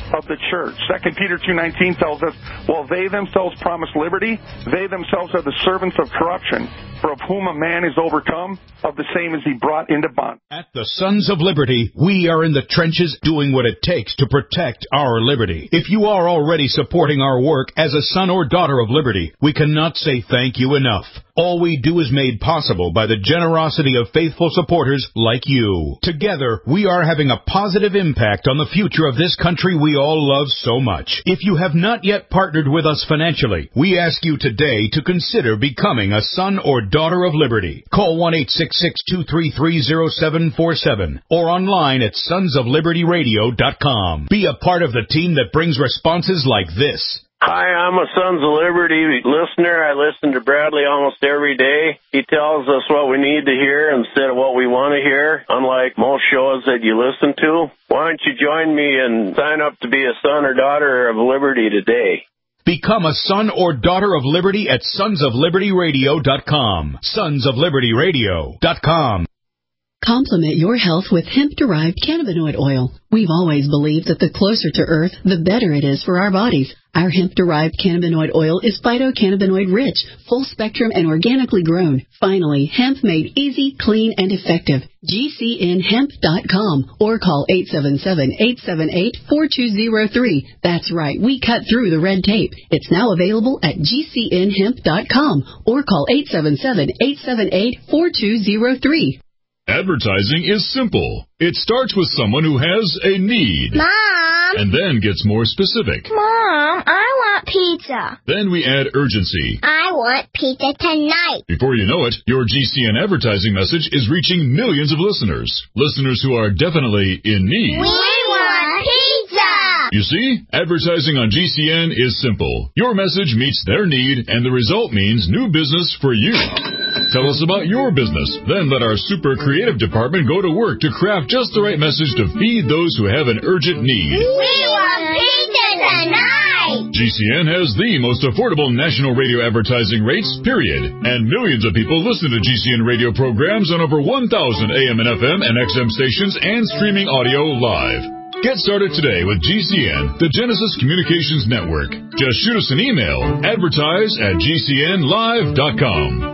of the church. Second Peter two nineteen tells us, while they themselves promise liberty, they themselves are the servants of corruption. For of whom a man is overcome, of the same is he brought into bondage. At the Sons of Liberty, we are in the trenches doing what it takes to protect our liberty. If you are already supporting our work as a son or daughter of liberty, we cannot say thank you enough. All we do is made possible by the generosity of faithful supporters like you. Together, we are having a positive impact on the future of this country we all love so much. If you have not yet partnered with us financially, we ask you today to consider becoming a son or daughter of liberty. Call one eight six six, two three three, zero seven four seven or online at sons of liberty radio dot com. Be a part of the team that brings responses like this. Hi, I'm a Sons of Liberty listener. I listen to Bradley almost every day. He tells us what we need to hear instead of what we want to hear, unlike most shows that you listen to. Why don't you join me and sign up to be a son or daughter of liberty today? Become a son or daughter of liberty at sons of liberty radio dot com. sons of liberty radio dot com. Complement your health with hemp-derived cannabinoid oil. We've always believed that the closer to Earth, the better it is for our bodies. Our hemp-derived cannabinoid oil is phytocannabinoid-rich, full-spectrum, and organically grown. Finally, hemp made easy, clean, and effective. G C N hemp dot com or call eight seven seven, eight seven eight, four two zero three. That's right, we cut through the red tape. It's now available at G C N hemp dot com or call eight seven seven, eight seven eight, four two zero three. Advertising is simple. It starts with someone who has a need. Mom! And then gets more specific. Mom, I want pizza. Then we add urgency. I want pizza tonight. Before you know it, your G C N advertising message is reaching millions of listeners. Listeners who are definitely in need. We want pizza! You see, advertising on G C N is simple. Your message meets their need, and the result means new business for you. Tell us about your business. Then let our super creative department go to work to craft just the right message to feed those who have an urgent need. We want pizza tonight! G C N has the most affordable national radio advertising rates, period. And millions of people listen to G C N radio programs on over one thousand A M and F M and X M stations and streaming audio live. Get started today with G C N, the Genesis Communications Network. Just shoot us an email, advertise at G C N live dot com.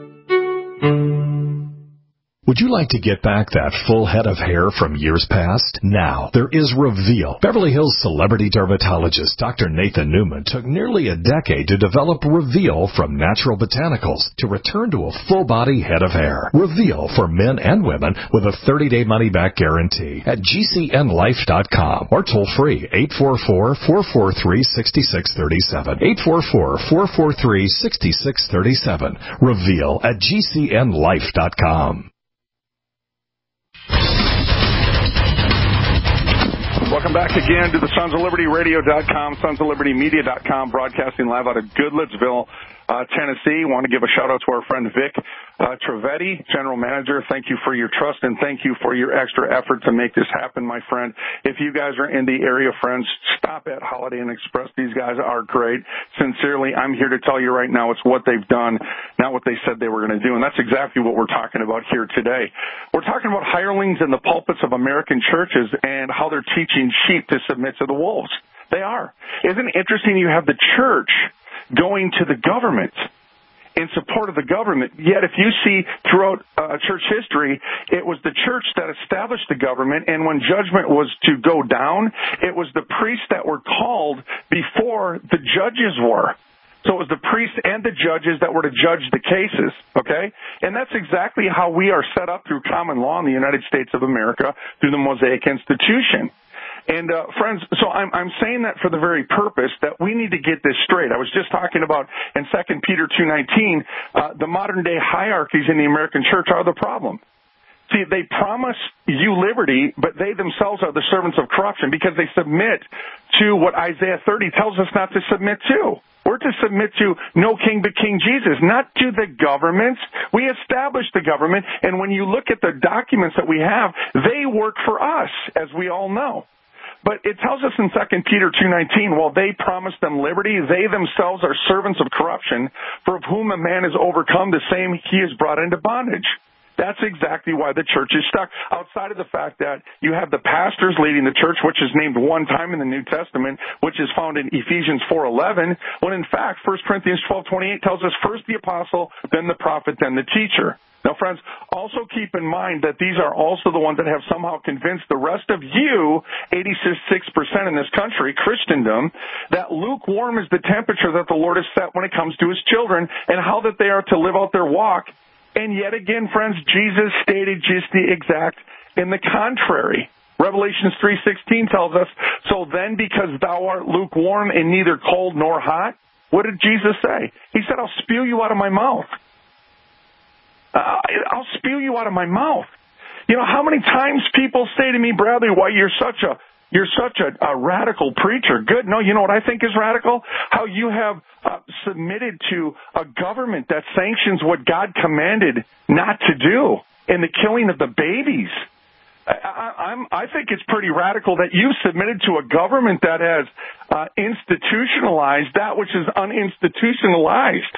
Would you like to get back that full head of hair from years past? Now, there is Reveal. Beverly Hills celebrity dermatologist Doctor Nathan Newman took nearly a decade to develop Reveal from natural botanicals to return to a full-body head of hair. Reveal for men and women with a thirty-day money-back guarantee at G C N life dot com or toll-free eight four four, four four three, six six three seven. eight four four, four four three, six six three seven. Reveal at G C N life dot com. Welcome back again to the Sons of Liberty Radio dot com, Sons of Liberty Media dot com, broadcasting live out of Goodlettsville, uh, Tennessee. Want to give a shout-out to our friend Vic uh, Trevetti, General Manager. Thank you for your trust, and thank you for your extra effort to make this happen, my friend. If you guys are in the area, friends, stop at Holiday Inn Express. These guys are great. Sincerely, I'm here to tell you right now it's what they've done, not what they said they were going to do, and that's exactly what we're talking about here today. We're talking about hirelings in the pulpits of American churches and how they're teaching sheep to submit to the wolves. They are. Isn't it interesting you have the church going to the government in support of the government, yet if you see throughout uh, church history, it was the church that established the government, and when judgment was to go down, it was the priests that were called before the judges were. So it was the priests and the judges that were to judge the cases, okay? And that's exactly how we are set up through common law in the United States of America through the Mosaic Institution. And, uh, friends, so I'm, I'm saying that for the very purpose that we need to get this straight. I was just talking about in Second Peter two nineteen, uh, the modern-day hierarchies in the American church are the problem. See, they promise you liberty, but they themselves are the servants of corruption because they submit to what Isaiah thirty tells us not to submit to. We're to submit to no king but King Jesus, not to the governments. We established the government, and when you look at the documents that we have, they work for us, as we all know. But it tells us in Second Peter two nineteen, while they promise them liberty, they themselves are servants of corruption, for of whom a man is overcome, the same he is brought into bondage. That's exactly why the church is stuck. Outside of the fact that you have the pastors leading the church, which is named one time in the New Testament, which is found in Ephesians four eleven, when in fact First Corinthians twelve twenty-eight tells us first the apostle, then the prophet, then the teacher. Now, friends, also keep in mind that these are also the ones that have somehow convinced the rest of you, eighty-six percent in this country, Christendom, that lukewarm is the temperature that the Lord has set when it comes to his children and how that they are to live out their walk. And yet again, friends, Jesus stated just the exact in the contrary. Revelations three sixteen tells us, so then because thou art lukewarm and neither cold nor hot, what did Jesus say? He said, I'll spew you out of my mouth. Uh, I'll spew you out of my mouth. You know, how many times people say to me, Bradley, why you're such a You're such a, a radical preacher. Good. No, you know what I think is radical? How you have uh, submitted to a government that sanctions what God commanded not to do in the killing of the babies. I, I, I'm, I think it's pretty radical that you submitted to a government that has uh, institutionalized that which is uninstitutionalized.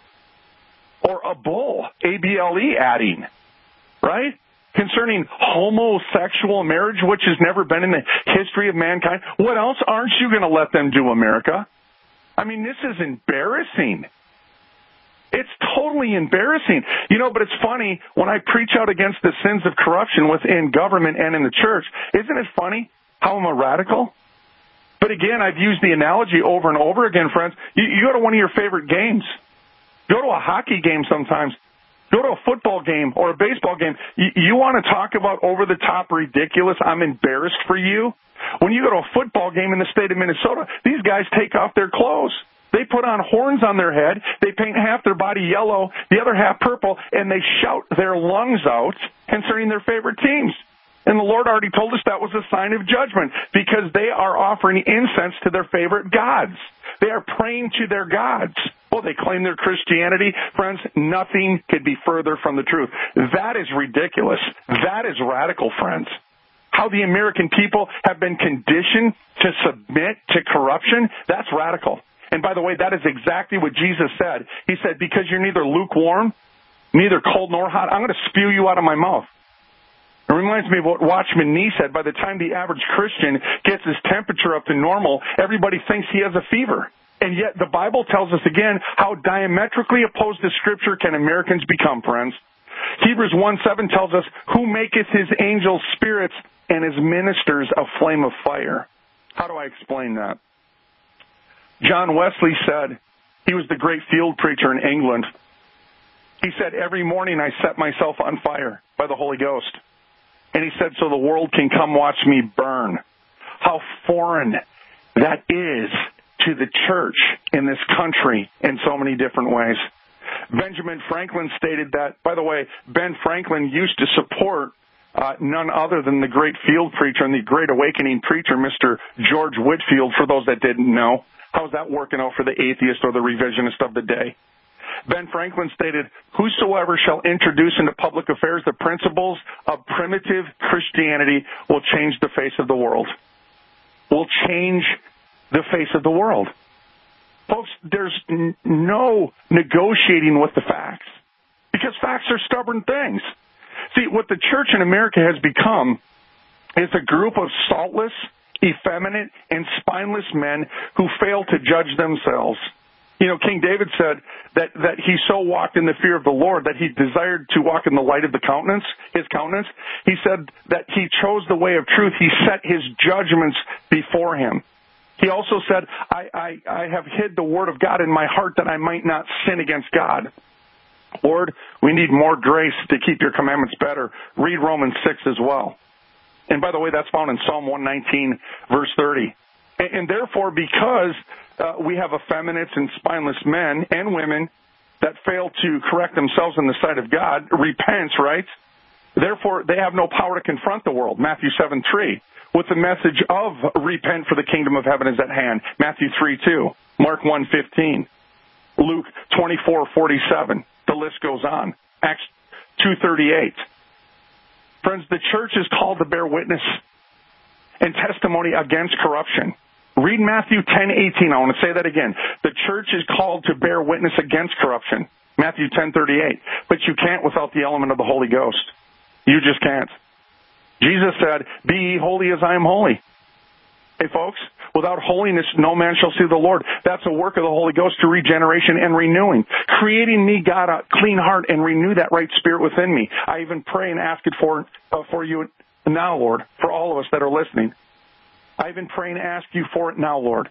Or a bull, A B L E adding, right? Concerning homosexual marriage, which has never been in the history of mankind. What else aren't you going to let them do, America? I mean, this is embarrassing. It's totally embarrassing. You know, but it's funny, when I preach out against the sins of corruption within government and in the church, isn't it funny how I'm a radical? But again, I've used the analogy over and over again, friends. You, you go to one of your favorite games. Go to a hockey game sometimes. Go to a football game or a baseball game. You, you want to talk about over-the-top ridiculous, I'm embarrassed for you? When you go to a football game in the state of Minnesota, these guys take off their clothes. They put on horns on their head. They paint half their body yellow, the other half purple, and they shout their lungs out concerning their favorite teams. And the Lord already told us that was a sign of judgment because they are offering incense to their favorite gods. They are praying to their gods. Well, they claim their Christianity. Friends, nothing could be further from the truth. That is ridiculous. That is radical, friends. How the American people have been conditioned to submit to corruption, that's radical. And by the way, that is exactly what Jesus said. He said, because you're neither lukewarm, neither cold nor hot, I'm going to spew you out of my mouth. It reminds me of what Watchman Nee said. By the time the average Christian gets his temperature up to normal, everybody thinks he has a fever. And yet the Bible tells us again how diametrically opposed to Scripture can Americans become, friends. Hebrews one seven tells us, who maketh his angels spirits and his ministers a flame of fire. How do I explain that? John Wesley said, he was the great field preacher in England. He said, every morning I set myself on fire by the Holy Ghost. And he said, so the world can come watch me burn. How foreign that is to the church in this country in so many different ways. Benjamin Franklin stated that, by the way, Ben Franklin used to support uh, none other than the great field preacher and the great awakening preacher, Mister George Whitefield, for those that didn't know. How's that working out for the atheist or the revisionist of the day? Ben Franklin stated, whosoever shall introduce into public affairs the principles of primitive Christianity will change the face of the world. Will change the face of the world. Folks, there's n- no negotiating with the facts because facts are stubborn things. See, what the church in America has become is a group of saltless, effeminate, and spineless men who fail to judge themselves. You know, King David said that, that he so walked in the fear of the Lord that he desired to walk in the light of the countenance, his countenance. He said that he chose the way of truth. He set his judgments before him. He also said, I, I, I have hid the word of God in my heart that I might not sin against God. Lord, we need more grace to keep your commandments better. Read Romans six as well. And by the way, that's found in Psalm one nineteen, verse thirty. And, and therefore, because uh, we have effeminate and spineless men and women that fail to correct themselves in the sight of God, repent, right? Therefore, they have no power to confront the world, Matthew seven three, with the message of repent for the kingdom of heaven is at hand, Matthew three two, Mark one fifteen, Luke twenty-four forty-seven. The list goes on, Acts two thirty-eight. Friends, the church is called to bear witness and testimony against corruption. Read Matthew ten eighteen. I want to say that again. The church is called to bear witness against corruption. Matthew ten thirty-eight. But you can't without the element of the Holy Ghost. You just can't. Jesus said, be ye holy as I am holy. Hey, folks, without holiness, no man shall see the Lord. That's a work of the Holy Ghost to regeneration and renewing. Creating me, God, a clean heart and renew that right spirit within me. I even pray and ask it for, uh, for you now, Lord, for all of us that are listening. I even pray and ask you for it now, Lord.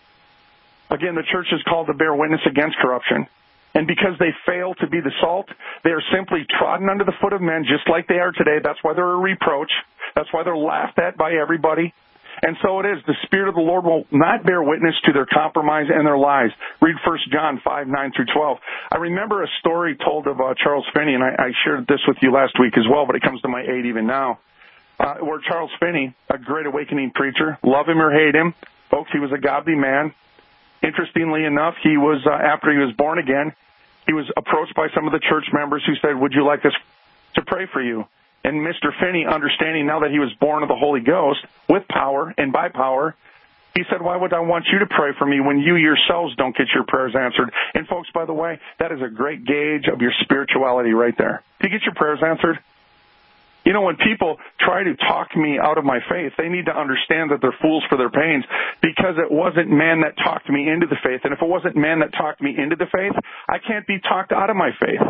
Again, the church is called to bear witness against corruption. And because they fail to be the salt, they are simply trodden under the foot of men just like they are today. That's why they're a reproach. That's why they're laughed at by everybody. And so it is. The Spirit of the Lord will not bear witness to their compromise and their lies. Read First John five, nine through twelve. I remember a story told of uh, Charles Finney, and I, I shared this with you last week as well, but it comes to my aid even now. Uh, where Charles Finney, a great awakening preacher, love him or hate him, folks, he was a godly man. Interestingly enough, he was, uh, after he was born again, he was approached by some of the church members who said, would you like us to pray for you? And Mister Finney, understanding now that he was born of the Holy Ghost, with power and by power, he said, why would I want you to pray for me when you yourselves don't get your prayers answered? And folks, by the way, that is a great gauge of your spirituality right there. Do you get your prayers answered? You know, when people try to talk me out of my faith, they need to understand that they're fools for their pains, because it wasn't man that talked me into the faith. And if it wasn't man that talked me into the faith, I can't be talked out of my faith.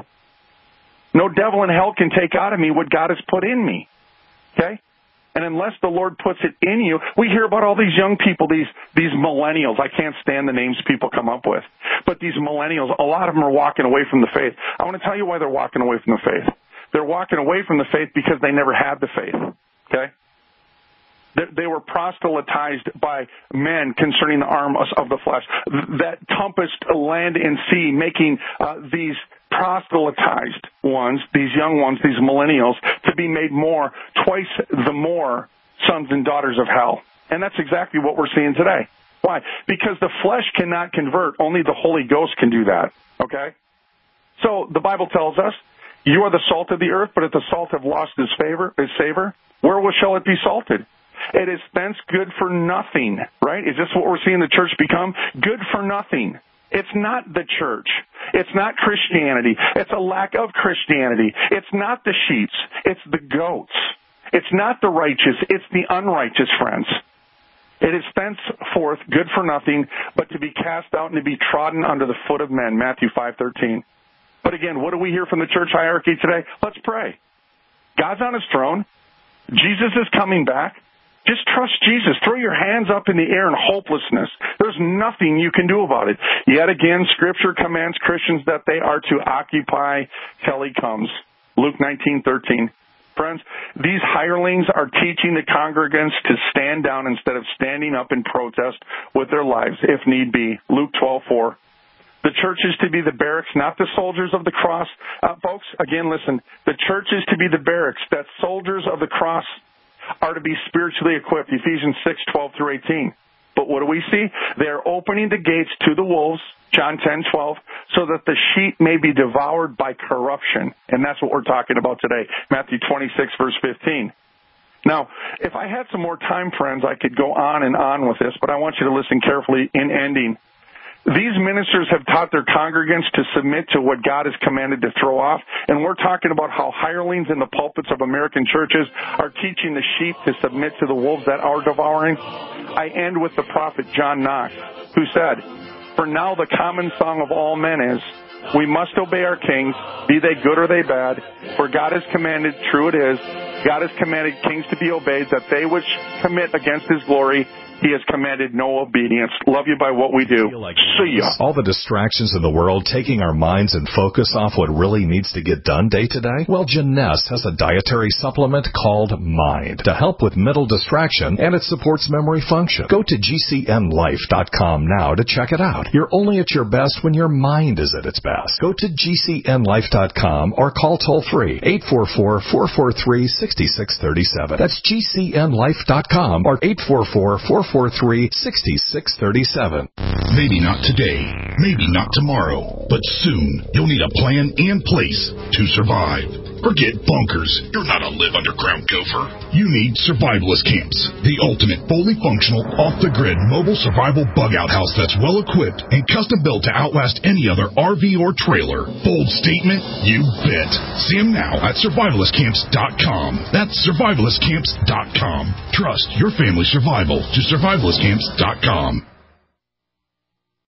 No devil in hell can take out of me what God has put in me. Okay? And unless the Lord puts it in you, we hear about all these young people, these these millennials. I can't stand the names people come up with. But these millennials, a lot of them are walking away from the faith. I want to tell you why they're walking away from the faith. They're walking away from the faith because they never had the faith, okay? They were proselytized by men concerning the arms of the flesh that compassed land and sea, making uh, these proselytized ones, these young ones, these millennials, to be made more, twice the more sons and daughters of hell. And that's exactly what we're seeing today. Why? Because the flesh cannot convert. Only the Holy Ghost can do that, okay? So the Bible tells us, you are the salt of the earth, but if the salt have lost its favor, its savor, wherewith shall it be salted? It is thence good for nothing, right? Is this what we're seeing the church become? Good for nothing. It's not the church. It's not Christianity. It's a lack of Christianity. It's not the sheep. It's the goats. It's not the righteous. It's the unrighteous, friends. It is thenceforth good for nothing, but to be cast out and to be trodden under the foot of men, Matthew five thirteen. But again, what do we hear from the church hierarchy today? Let's pray. God's on his throne. Jesus is coming back. Just trust Jesus. Throw your hands up in the air in hopelessness. There's nothing you can do about it. Yet again, Scripture commands Christians that they are to occupy till he comes. Luke nineteen thirteen. Friends, these hirelings are teaching the congregants to stand down instead of standing up in protest with their lives, if need be. Luke twelve four. The church is to be the barracks, not the soldiers of the cross. Uh, folks, again, listen. The church is to be the barracks, that soldiers of the cross are to be spiritually equipped. Ephesians six twelve through eighteen. But what do we see? They are opening the gates to the wolves, John ten twelve, so that the sheep may be devoured by corruption. And that's what we're talking about today. Matthew twenty-six, verse fifteen. Now, if I had some more time, friends, I could go on and on with this, but I want you to listen carefully in ending. These ministers have taught their congregants to submit to what God has commanded to throw off, and we're talking about how hirelings in the pulpits of American churches are teaching the sheep to submit to the wolves that are devouring. I end with the prophet John Knox, who said, "For now the common song of all men is, we must obey our kings, be they good or they bad, for God has commanded, true it is, God has commanded kings to be obeyed, that they which commit against his glory, he has commanded no obedience." Love you by what we do. Like See ya. All the distractions in the world taking our minds and focus off what really needs to get done day to day? Well, Jeunesse has a dietary supplement called Mind to help with mental distraction, and it supports memory function. Go to G C N life dot com now to check it out. You're only at your best when your mind is at its best. Go to G C N life dot com or call toll-free eight four four, four four three, six six three seven. That's G C N life dot com or eight four four, four four three, six six three seven. Maybe not today, maybe not tomorrow, but soon you'll need a plan in place to survive. Forget bunkers. You're not a live underground gopher. You need Survivalist Camps, the ultimate fully functional, off-the-grid mobile survival bug-out house that's well-equipped and custom-built to outlast any other R V or trailer. Bold statement? You bet. See them now at survivalist camps dot com. That's survivalist camps dot com. Trust your family's survival to survivalist camps dot com.